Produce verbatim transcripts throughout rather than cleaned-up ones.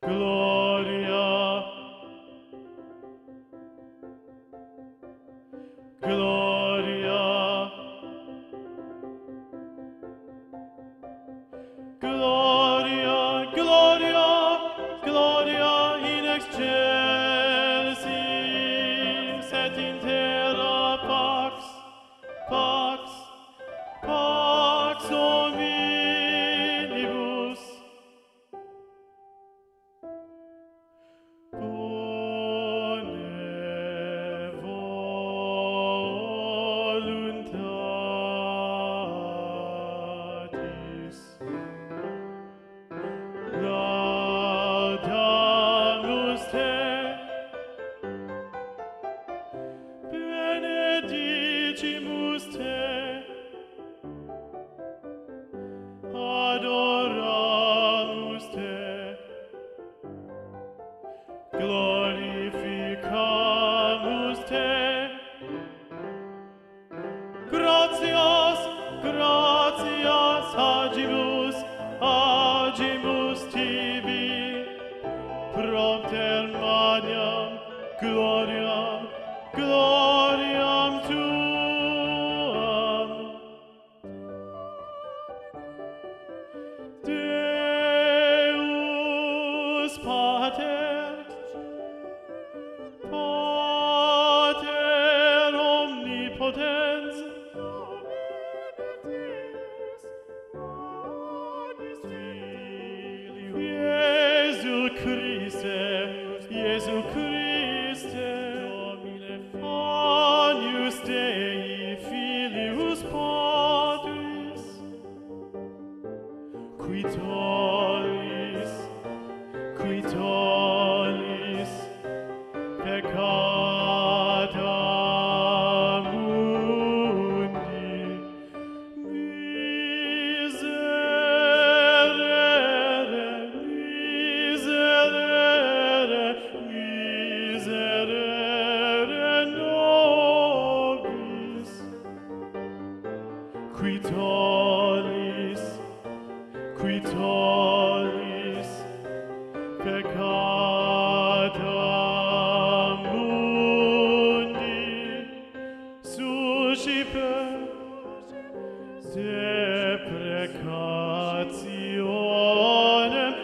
Gloria, Gloria, Gloria, Gloria, Gloria in excelsis et in terra pax, pax, pax hominibus. Bone voluntatis laudamus te, benedicimus te, adoramus te, glorificamus te. Gratias, gratias agimus, agimus tibi, propter magnam gloriam, gloriam tuam. Deus Pater, Pater omnipotens, Iesu Christe, Iesu Christe, Agnus Dei, Filius Patris, qui tollis, qui tollis peccata mundi, miserere, miserere, miserere nobis, qui tollis, qui tollis peccata mundi, suscipe deprecationem,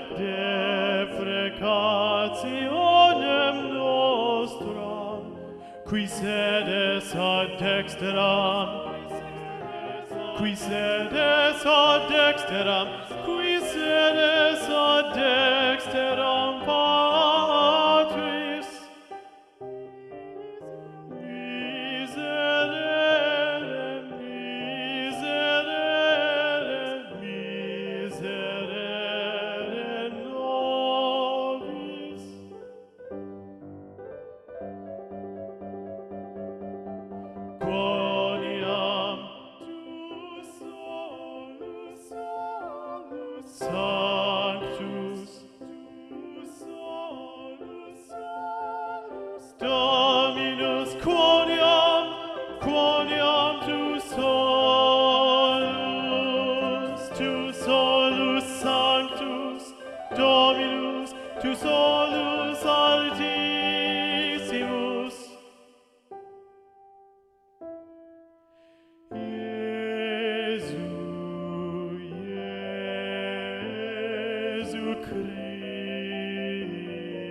deprecationem nostram, qui sedes ad dexteram, qui sedes ad dexteram, qui sedes ad dexteram Patris. Miserere, miserere, miserere nobis. Quoniam tu solus, solus, sanctus, tu solus, solus, Dominus, quoniam, quoniam tu solus, tu solus sanctus, Dominus, tu solus altissimus. Iesu, Iesu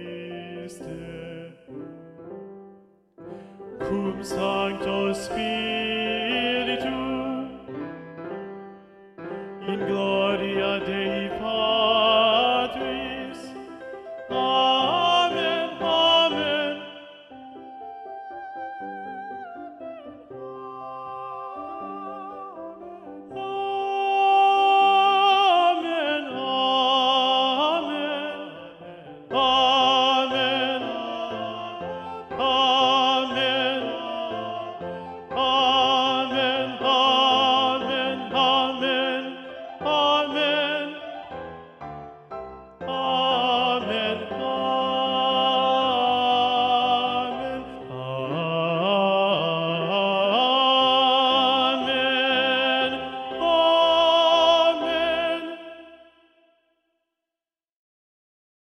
Christe, cum Sancto Spiritus